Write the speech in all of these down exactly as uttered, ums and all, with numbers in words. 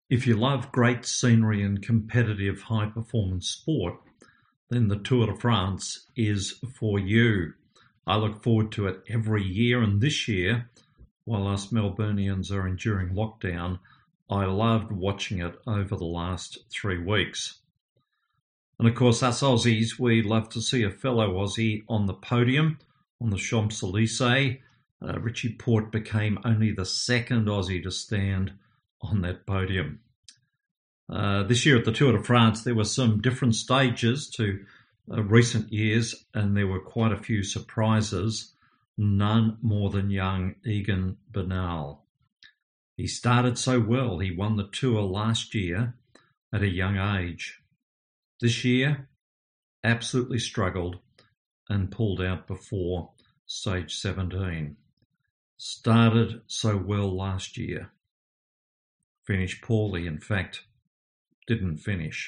If you love great scenery and competitive high-performance sport, then the Tour de France is for you. I look forward to it every year, and this year, while us Melburnians are enduring lockdown, I loved watching it over the last three weeks. And of course, us Aussies, we love to see a fellow Aussie on the podium on the Champs-Élysées. Uh, Richie Porte became only the second Aussie to stand on that podium. Uh, this year at the Tour de France, there were some different stages to uh, recent years, and there were quite a few surprises, none more than young Egan Bernal. He started so well. He won the Tour last year at a young age. This year, absolutely struggled and pulled out before stage seventeen. Started so well last year. Finished poorly, in fact, didn't finish.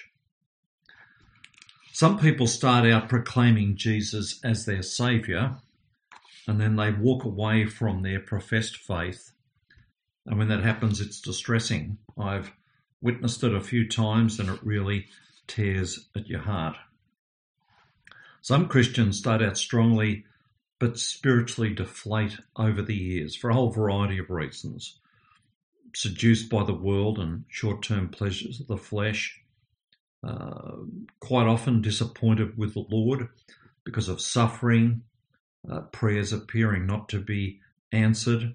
Some people start out proclaiming Jesus as their saviour, and then they walk away from their professed faith. And when that happens, it's distressing. I've witnessed it a few times, and it really tears at your heart. Some Christians start out strongly, but spiritually deflate over the years for a whole variety of reasons. Seduced by the world and short-term pleasures of the flesh, uh, quite often disappointed with the Lord because of suffering, uh, prayers appearing not to be answered,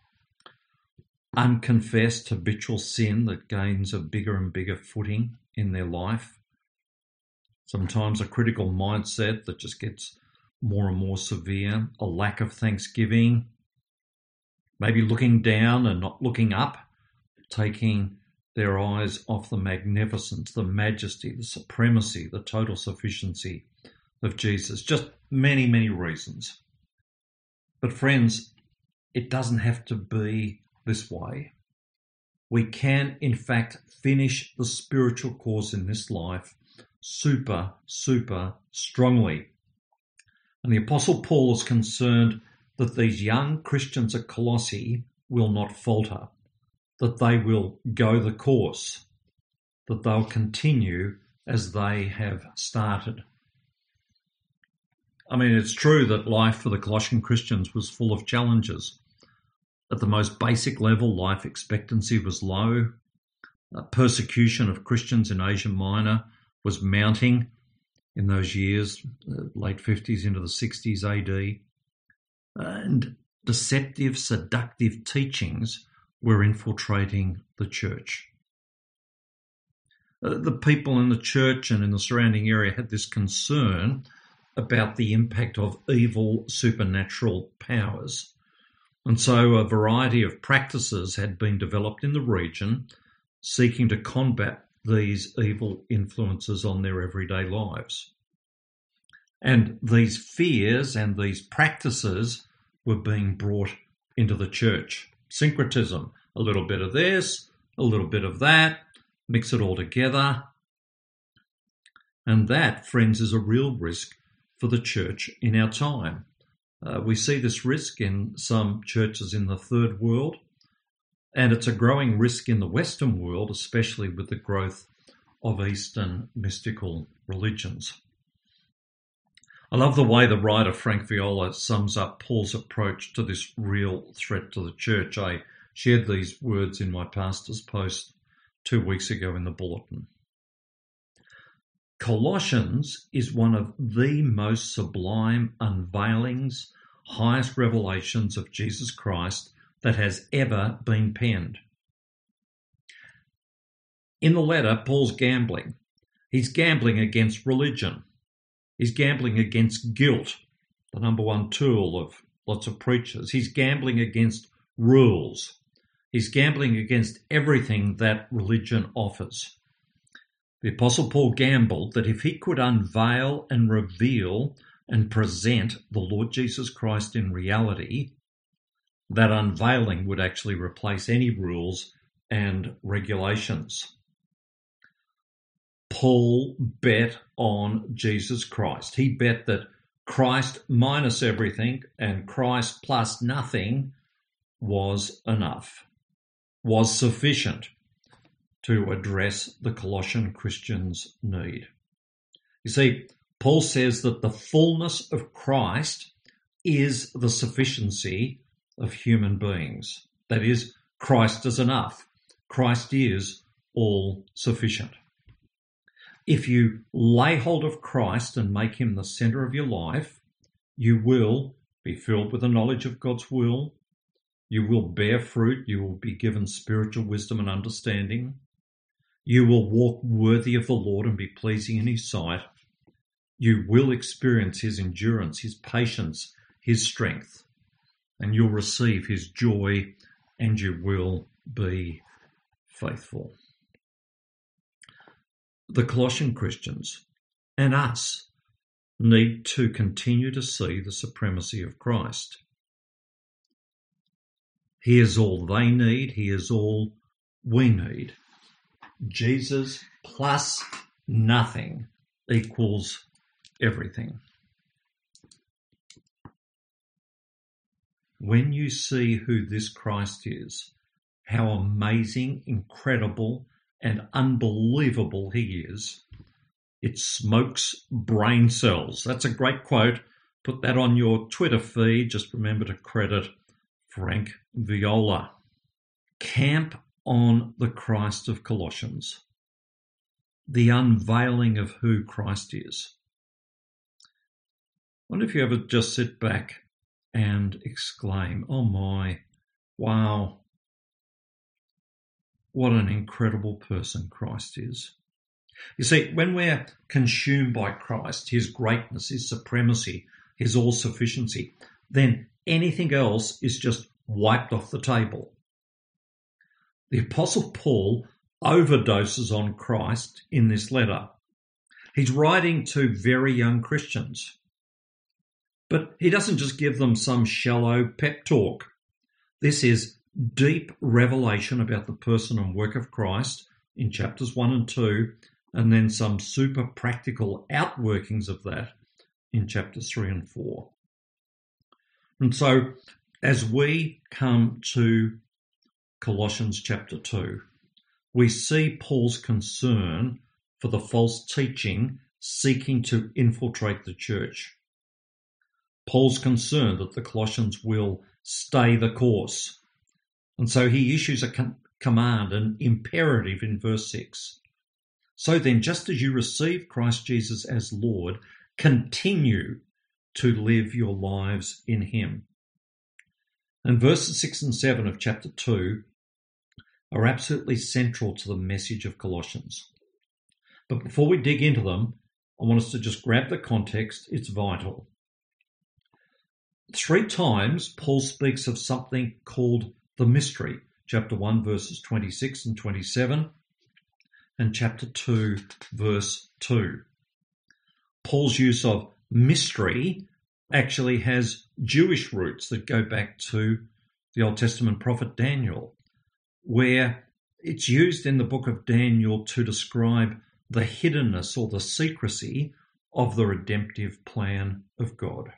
unconfessed habitual sin that gains a bigger and bigger footing in their life, sometimes a critical mindset that just gets more and more severe, a lack of thanksgiving, maybe looking down and not looking up, taking their eyes off the magnificence, the majesty, the supremacy, the total sufficiency of Jesus. Just many, many reasons. But friends, it doesn't have to be this way. We can, in fact, finish the spiritual course in this life super, super strongly. And the Apostle Paul is concerned that these young Christians at Colossae will not falter, that they will go the course, that they'll continue as they have started. I mean, it's true that life for the Colossian Christians was full of challenges. At the most basic level, life expectancy was low. Uh, persecution of Christians in Asia Minor was mounting in those years, uh, late fifties into the sixties A D. And deceptive, seductive teachings were infiltrating the church. Uh, the people in the church and in the surrounding area had this concern about the impact of evil supernatural powers. And so a variety of practices had been developed in the region seeking to combat these evil influences on their everyday lives. And these fears and these practices were being brought into the church. Syncretism, a little bit of this, a little bit of that, mix it all together. And that, friends, is a real risk for the church in our time. Uh, we see this risk in some churches in the third world, and it's a growing risk in the Western world, especially with the growth of Eastern mystical religions. I love the way the writer Frank Viola sums up Paul's approach to this real threat to the church. I shared these words in my pastor's post two weeks ago in the bulletin. Colossians is one of the most sublime unveilings, highest revelations of Jesus Christ that has ever been penned. In the letter, Paul's gambling. He's gambling against religion. He's gambling against guilt, the number one tool of lots of preachers. He's gambling against rules. He's gambling against everything that religion offers. The Apostle Paul gambled that if he could unveil and reveal and present the Lord Jesus Christ in reality, that unveiling would actually replace any rules and regulations. Paul bet on Jesus Christ. He bet that Christ minus everything and Christ plus nothing was enough, was sufficient. to address the Colossian Christians' need. You see, Paul says that the fullness of Christ is the sufficiency of human beings. That is, Christ is enough. Christ is all sufficient. If you lay hold of Christ and make him the centre of your life, you will be filled with the knowledge of God's will. You will bear fruit. You will be given spiritual wisdom and understanding. You will walk worthy of the Lord and be pleasing in his sight. You will experience his endurance, his patience, his strength, and you'll receive his joy, and you will be faithful. The Colossian Christians and us need to continue to see the supremacy of Christ. He is all they need. He is all we need. Jesus plus nothing equals everything. When you see who this Christ is, how amazing, incredible, and unbelievable he is, it smokes brain cells. That's a great quote. Put that on your Twitter feed. Just remember to credit Frank Viola. Camp on the Christ of Colossians, the unveiling of who Christ is. I wonder if you ever just sit back and exclaim, oh my, wow, what an incredible person Christ is. You see, when we're consumed by Christ, his greatness, his supremacy, his all-sufficiency, then anything else is just wiped off the table. The Apostle Paul overdoses on Christ in this letter. He's writing to very young Christians. But he doesn't just give them some shallow pep talk. This is deep revelation about the person and work of Christ in chapters one and two, and then some super practical outworkings of that in chapters three and four. And so as we come to Colossians chapter two, we see Paul's concern for the false teaching seeking to infiltrate the church. Paul's concerned that the Colossians will stay the course. And so he issues a com- command, an imperative in verse six. So then, just as you receive Christ Jesus as Lord, continue to live your lives in him. And verses six and seven of chapter two are absolutely central to the message of Colossians. But before we dig into them, I want us to just grab the context. It's vital. Three times Paul speaks of something called the mystery. Chapter one, verses twenty-six and twenty-seven, and chapter two, verse two. Paul's use of mystery actually has Jewish roots that go back to the Old Testament prophet Daniel, where it's used in the book of Daniel to describe the hiddenness or the secrecy of the redemptive plan of God.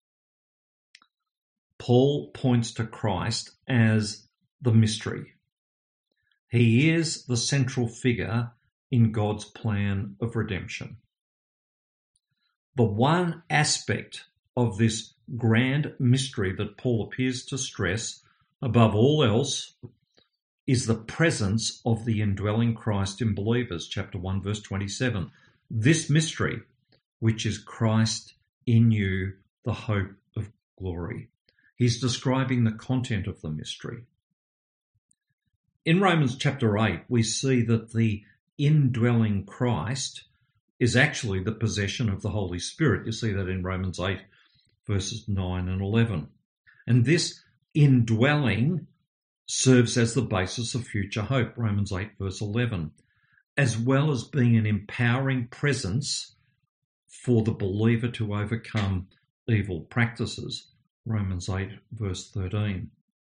Paul points to Christ as the mystery. He is the central figure in God's plan of redemption. The one aspect of this grand mystery that Paul appears to stress above all else is the presence of the indwelling Christ in believers, chapter one, verse twenty-seven. This mystery, which is Christ in you, the hope of glory. He's describing the content of the mystery. In Romans chapter eight, we see that the indwelling Christ is actually the possession of the Holy Spirit. You see that in Romans eight, verses nine and eleven. And this indwelling serves as the basis of future hope, Romans eight, verse eleven, as well as being an empowering presence for the believer to overcome evil practices, Romans eight, verse thirteen.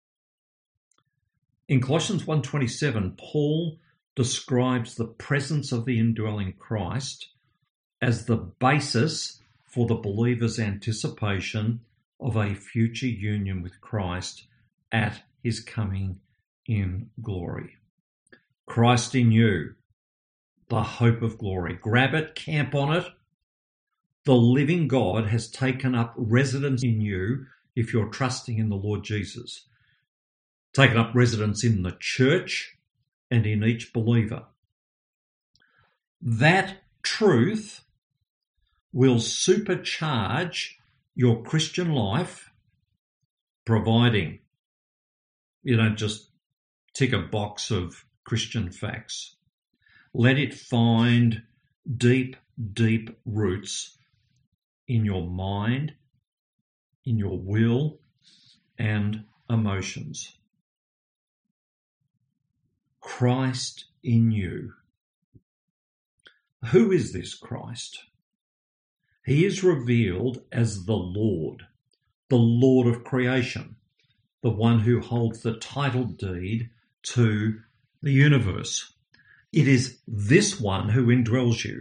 In Colossians one twenty-seven, Paul describes the presence of the indwelling Christ as the basis for the believer's anticipation of a future union with Christ at his coming in glory. Christ in you, the hope of glory. Grab it, camp on it. The living God has taken up residence in you if you're trusting in the Lord Jesus. Taken up residence in the church and in each believer. That truth will supercharge your Christian life, providing you don't just tick a box of Christian facts. Let it find deep, deep roots in your mind, in your will, and emotions. Christ in you. Who is this Christ? He is revealed as the Lord, the Lord of creation, the one who holds the title deed to the universe. It is this one who indwells you.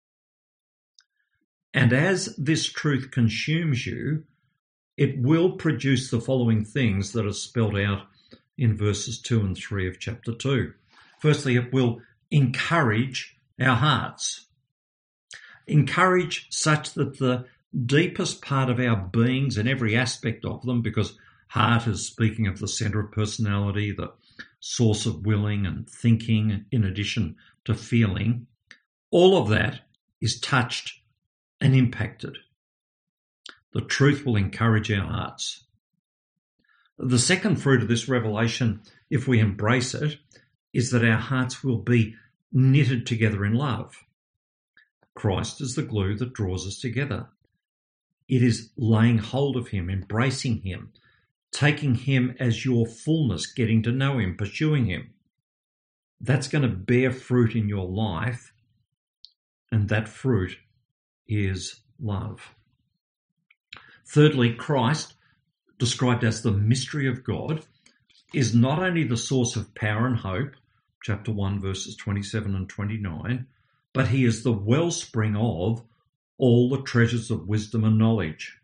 And as this truth consumes you, it will produce the following things that are spelled out in verses two and three of chapter two. Firstly, it will encourage our hearts. Encourage such that the deepest part of our beings and every aspect of them, because heart is speaking of the centre of personality, the source of willing and thinking, in addition to feeling, all of that is touched and impacted. The truth will encourage our hearts. The second fruit of this revelation, if we embrace it, is that our hearts will be knitted together in love. Christ is the glue that draws us together. It is laying hold of him, embracing him, taking him as your fullness, getting to know him, pursuing him. That's going to bear fruit in your life, and that fruit is love. Thirdly, Christ, described as the mystery of God, is not only the source of power and hope, chapter one, verses twenty-seven and twenty-nine, but he is the wellspring of all the treasures of wisdom and knowledge.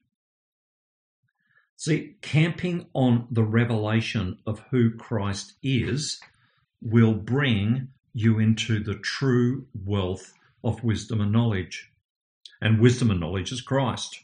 See, camping on the revelation of who Christ is will bring you into the true wealth of wisdom and knowledge. And wisdom and knowledge is Christ.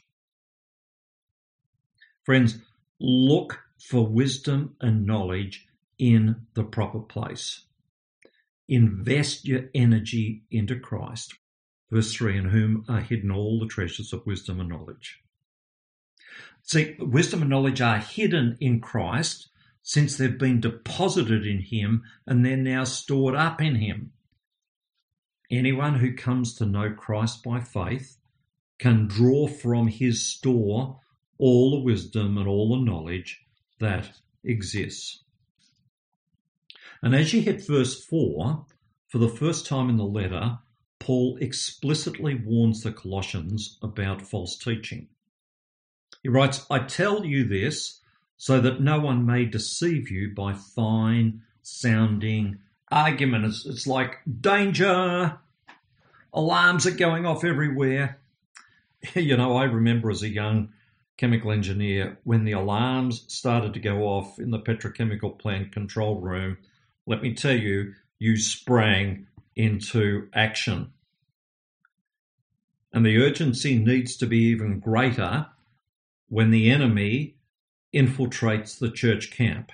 Friends, look for wisdom and knowledge in the proper place. Invest your energy into Christ. Verse three, in whom are hidden all the treasures of wisdom and knowledge. See, wisdom and knowledge are hidden in Christ since they've been deposited in him and they're now stored up in him. Anyone who comes to know Christ by faith can draw from his store all the wisdom and all the knowledge that exists. And as you hit verse four, for the first time in the letter, Paul explicitly warns the Colossians about false teaching. He writes, I tell you this so that no one may deceive you by fine-sounding argument. It's, it's like, danger, alarms are going off everywhere. You know, I remember as a young chemical engineer when the alarms started to go off in the petrochemical plant control room. Let me tell you, you sprang into action. And the urgency needs to be even greater when the enemy infiltrates the church camp.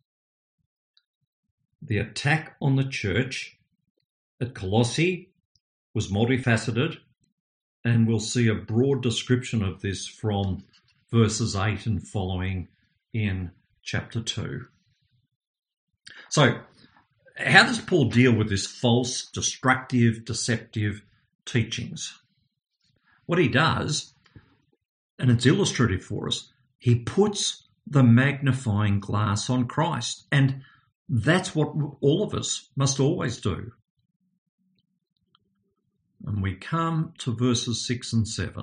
The attack on the church at Colossae was multifaceted, and we'll see a broad description of this from verses eight and following in chapter two. So, how does Paul deal with this false, destructive, deceptive teachings? What he does, and it's illustrative for us, he puts the magnifying glass on Christ. And that's what all of us must always do. And we come to verses six and seven.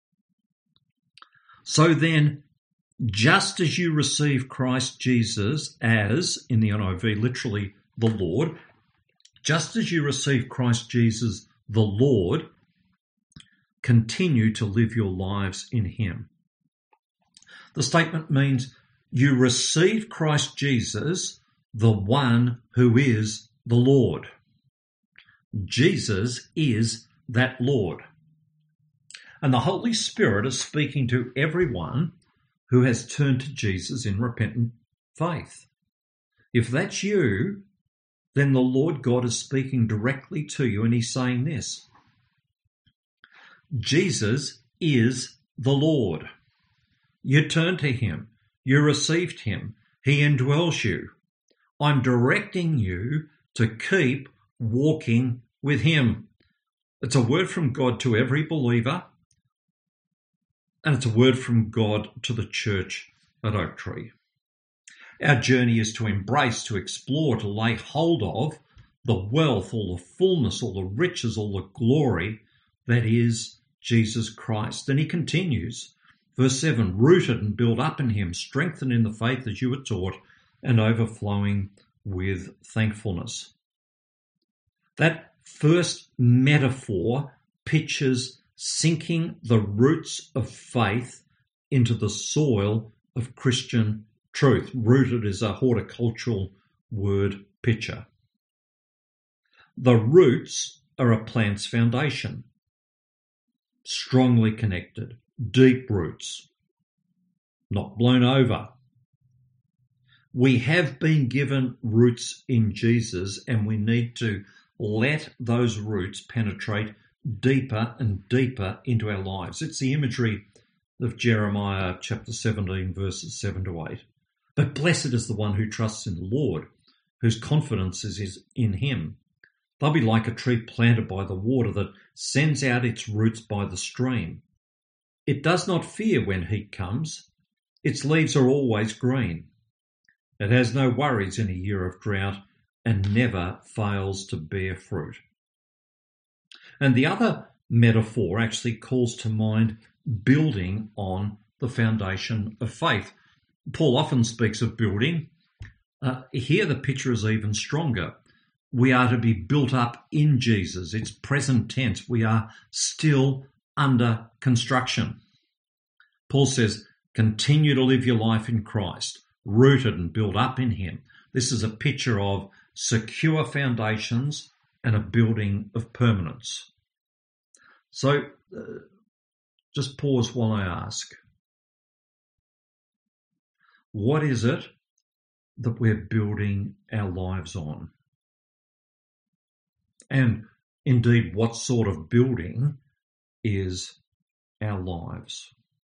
So then, just as you receive Christ Jesus as, in the N I V, literally the Lord, just as you receive Christ Jesus the Lord, continue to live your lives in him. The statement means you receive Christ Jesus, the one who is the Lord. Jesus is that Lord. And the Holy Spirit is speaking to everyone who has turned to Jesus in repentant faith. If that's you, then the Lord God is speaking directly to you, and he's saying this: Jesus is the Lord. You turn to him. You received him. He indwells you. I'm directing you to keep walking with him. It's a word from God to every believer, and it's a word from God to the church at Oak Tree. Our journey is to embrace, to explore, to lay hold of the wealth, all the fullness, all the riches, all the glory that is Jesus Christ. And he continues, verse seven, rooted and built up in him, strengthened in the faith as you were taught, and overflowing with thankfulness. That first metaphor pictures sinking the roots of faith into the soil of Christian truth. Rooted is a horticultural word picture. The roots are a plant's foundation, strongly connected, deep roots, not blown over. We have been given roots in Jesus, and we need to let those roots penetrate deeper and deeper into our lives. It's the imagery of Jeremiah chapter seventeen, verses seven to eight. But blessed is the one who trusts in the Lord, whose confidence is in him. They'll be like a tree planted by the water that sends out its roots by the stream. It does not fear when heat comes. Its leaves are always green. It has no worries in a year of drought and never fails to bear fruit. And the other metaphor actually calls to mind building on the foundation of faith. Paul often speaks of building. Uh, here the picture is even stronger. We are to be built up in Jesus. It's present tense. We are still under construction. Paul says, continue to live your life in Christ, rooted and built up in him. This is a picture of secure foundations and a building of permanence. So uh, just pause while I ask, what is it that we're building our lives on? And indeed, what sort of building is our lives?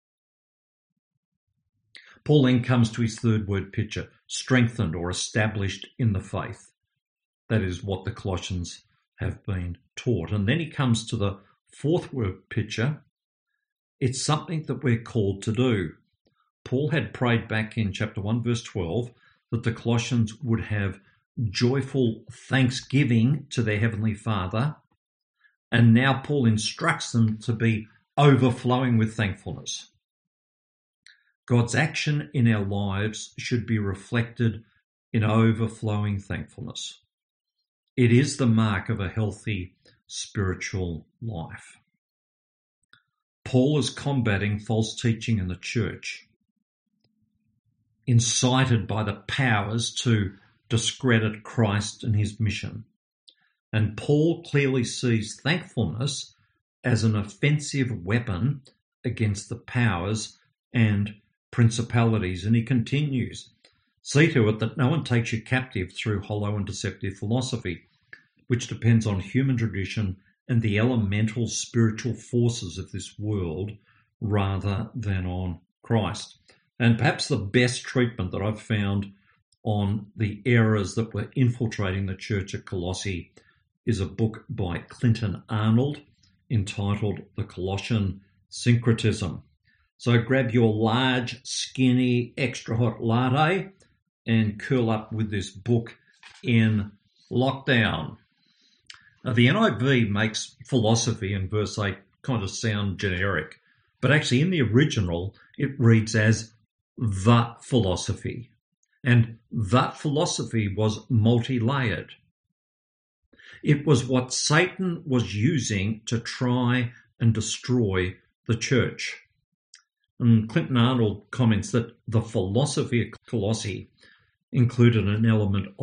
Paul then comes to his third word picture, strengthened or established in the faith. That is what the Colossians have been taught. And then he comes to the fourth word picture. It's something that we're called to do. Paul had prayed back in chapter one, verse twelve, that the Colossians would have joyful thanksgiving to their Heavenly Father. And now Paul instructs them to be overflowing with thankfulness. God's action in our lives should be reflected in overflowing thankfulness. It is the mark of a healthy spiritual life. Paul is combating false teaching in the church, incited by the powers to discredit Christ and his mission. And Paul clearly sees thankfulness as an offensive weapon against the powers and principalities. And he continues, see to it that no one takes you captive through hollow and deceptive philosophy, which depends on human tradition and the elemental spiritual forces of this world rather than on Christ. And perhaps the best treatment that I've found on the errors that were infiltrating the church at Colossae is a book by Clinton Arnold entitled The Colossian Syncretism. So grab your large, skinny, extra hot latte and curl up with this book in lockdown. Now, the N I V makes philosophy in verse eight kind of sound generic, but actually in the original it reads as the philosophy. And that philosophy was multi-layered. It was what Satan was using to try and destroy the church. And Clinton Arnold comments that the philosophy of Colossae included an element of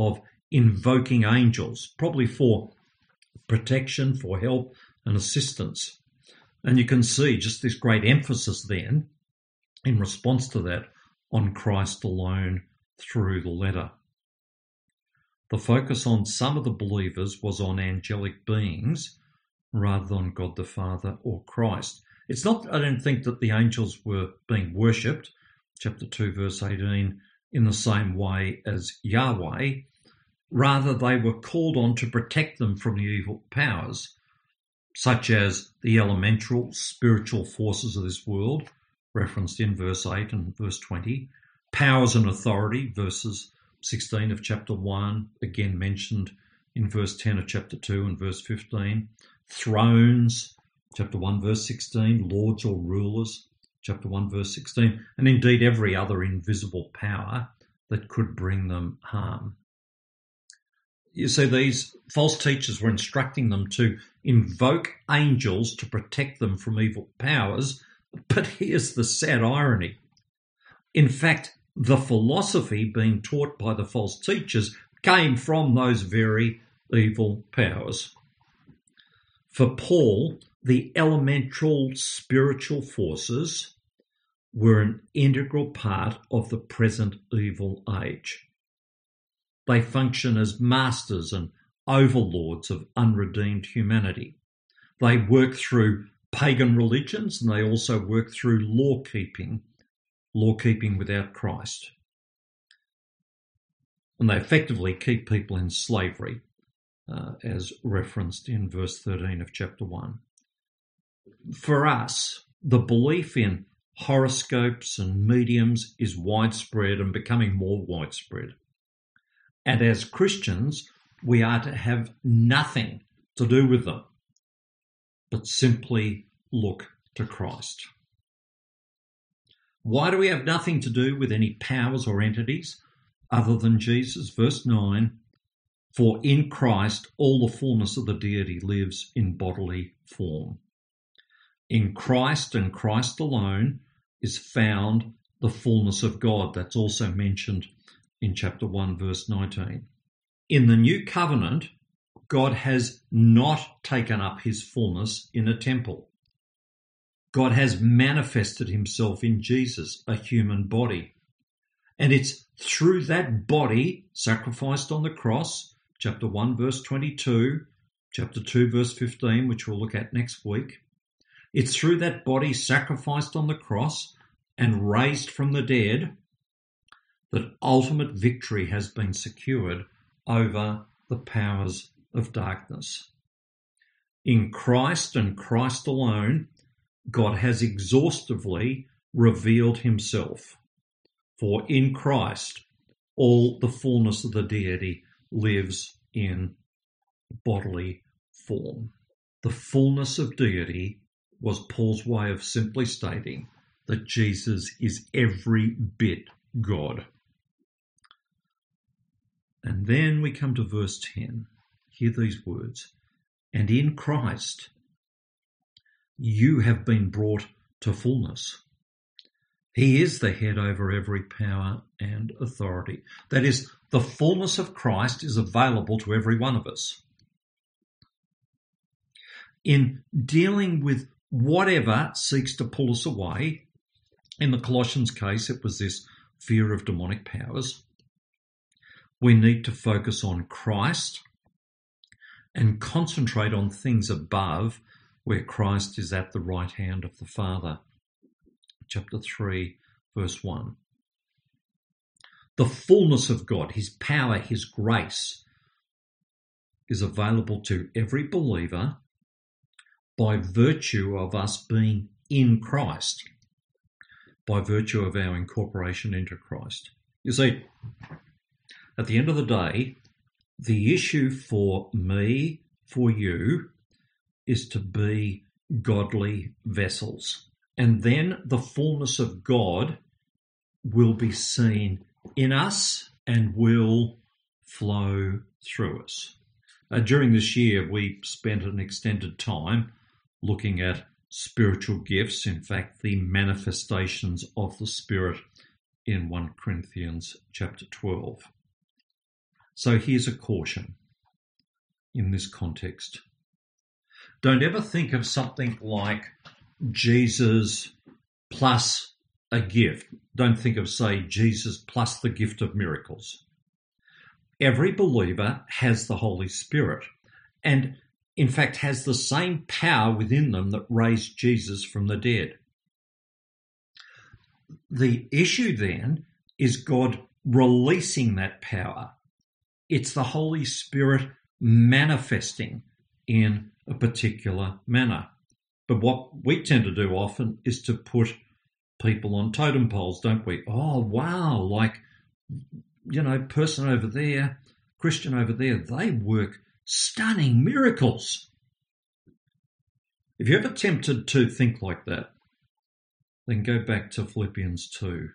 invoking angels, probably for protection, for help and assistance. And you can see just this great emphasis then, in response to that, on Christ alone through the letter. The focus on some of the believers was on angelic beings rather than God the Father or Christ. It's not, I don't think, that the angels were being worshipped, chapter two, verse eighteen, in the same way as Yahweh. Rather, they were called on to protect them from the evil powers, such as the elemental spiritual forces of this world, referenced in verse eight and verse twenty, powers and authority, verses sixteen of chapter one, again mentioned in verse ten of chapter two and verse fifteen, thrones, chapter one, verse sixteen, lords or rulers, chapter one, verse sixteen, and indeed every other invisible power that could bring them harm. You see, these false teachers were instructing them to invoke angels to protect them from evil powers, but here's the sad irony. In fact, the philosophy being taught by the false teachers came from those very evil powers. For Paul, the elemental spiritual forces were an integral part of the present evil age. They function as masters and overlords of unredeemed humanity. They work through pagan religions and they also work through law-keeping, law-keeping without Christ. And they effectively keep people in slavery, uh, as referenced in verse thirteen of chapter one. For us, the belief in horoscopes and mediums is widespread and becoming more widespread. And as Christians, we are to have nothing to do with them, but simply look to Christ. Why do we have nothing to do with any powers or entities other than Jesus? Verse nine, for in Christ all the fullness of the deity lives in bodily form. In Christ and Christ alone is found the fullness of God. That's also mentioned in chapter one, verse nineteen. In the new covenant, God has not taken up his fullness in a temple. God has manifested himself in Jesus, a human body. And it's through that body sacrificed on the cross, chapter one, verse twenty-two, chapter two, verse fifteen, which we'll look at next week. It's through that body sacrificed on the cross and raised from the dead that ultimate victory has been secured over the powers of darkness. In Christ and Christ alone, God has exhaustively revealed himself. For in Christ, all the fullness of the deity lives in bodily form. The fullness of deity was Paul's way of simply stating that Jesus is every bit God. And then we come to verse ten. Hear these words. And in Christ, you have been brought to fullness. He is the head over every power and authority. That is, the fullness of Christ is available to every one of us. In dealing with whatever seeks to pull us away, in the Colossians case, it was this fear of demonic powers. We need to focus on Christ and concentrate on things above where Christ is at the right hand of the Father. Chapter three, verse one. The fullness of God, his power, his grace, is available to every believer by virtue of us being in Christ, by virtue of our incorporation into Christ. You see, at the end of the day, the issue for me, for you, is to be godly vessels. And then the fullness of God will be seen in us and will flow through us. Uh, during this year, we spent an extended time looking at spiritual gifts, in fact, the manifestations of the Spirit in First Corinthians chapter twelve. So here's a caution in this context. Don't ever think of something like Jesus plus a gift. Don't think of, say, Jesus plus the gift of miracles. Every believer has the Holy Spirit and, in fact, has the same power within them that raised Jesus from the dead. The issue then is God releasing that power. It's the Holy Spirit manifesting in a particular manner. But what we tend to do often is to put people on totem poles, don't we? Oh, wow, like, you know, person over there, Christian over there, they work stunning miracles. If you're ever tempted to think like that, then go back to Philippians two.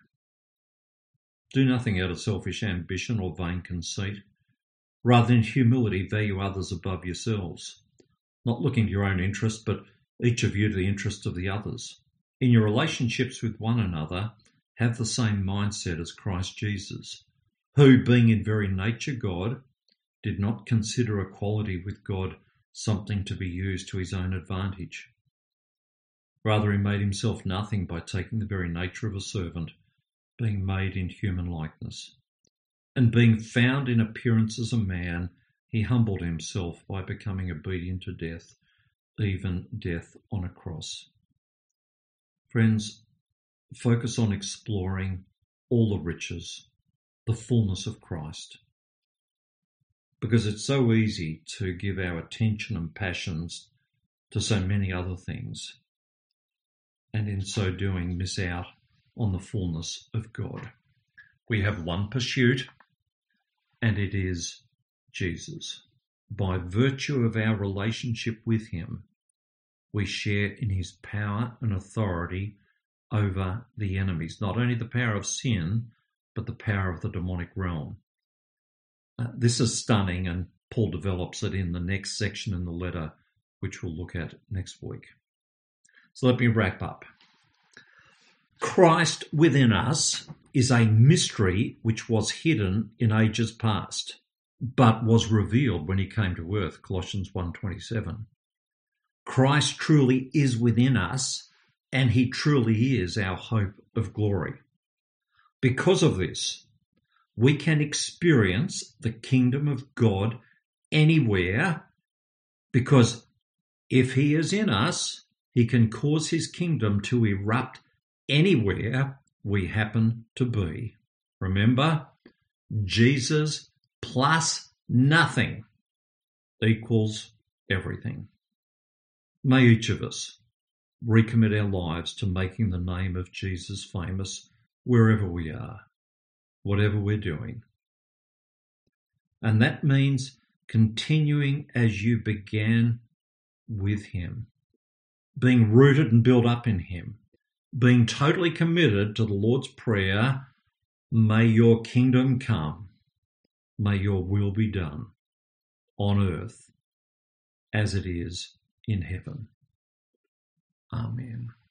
Do nothing out of selfish ambition or vain conceit. Rather, in humility, value others above yourselves, not looking to your own interest, but each of you to the interest of the others. In your relationships with one another, have the same mindset as Christ Jesus, who, being in very nature God, did not consider equality with God something to be used to his own advantage. Rather, he made himself nothing by taking the very nature of a servant, being made in human likeness. And being found in appearance as a man, he humbled himself by becoming obedient to death, even death on a cross. Friends, focus on exploring all the riches, the fullness of Christ. Because it's so easy to give our attention and passions to so many other things, and in so doing miss out on the fullness of God. We have one pursuit, and it is Jesus. By virtue of our relationship with him, we share in his power and authority over the enemies, not only the power of sin, but the power of the demonic realm. Uh, this is stunning, and Paul develops it in the next section in the letter, which we'll look at next week. So let me wrap up. Christ within us is a mystery which was hidden in ages past, but was revealed when he came to earth, Colossians one twenty-seven. Christ truly is within us, and he truly is our hope of glory. Because of this, we can experience the kingdom of God anywhere, because if he is in us, he can cause his kingdom to erupt anywhere we happen to be. Remember, Jesus plus nothing equals everything. May each of us recommit our lives to making the name of Jesus famous wherever we are, whatever we're doing. And that means continuing as you began with him, being rooted and built up in him, being totally committed to the Lord's Prayer, may your kingdom come, may your will be done on earth as it is in heaven. Amen.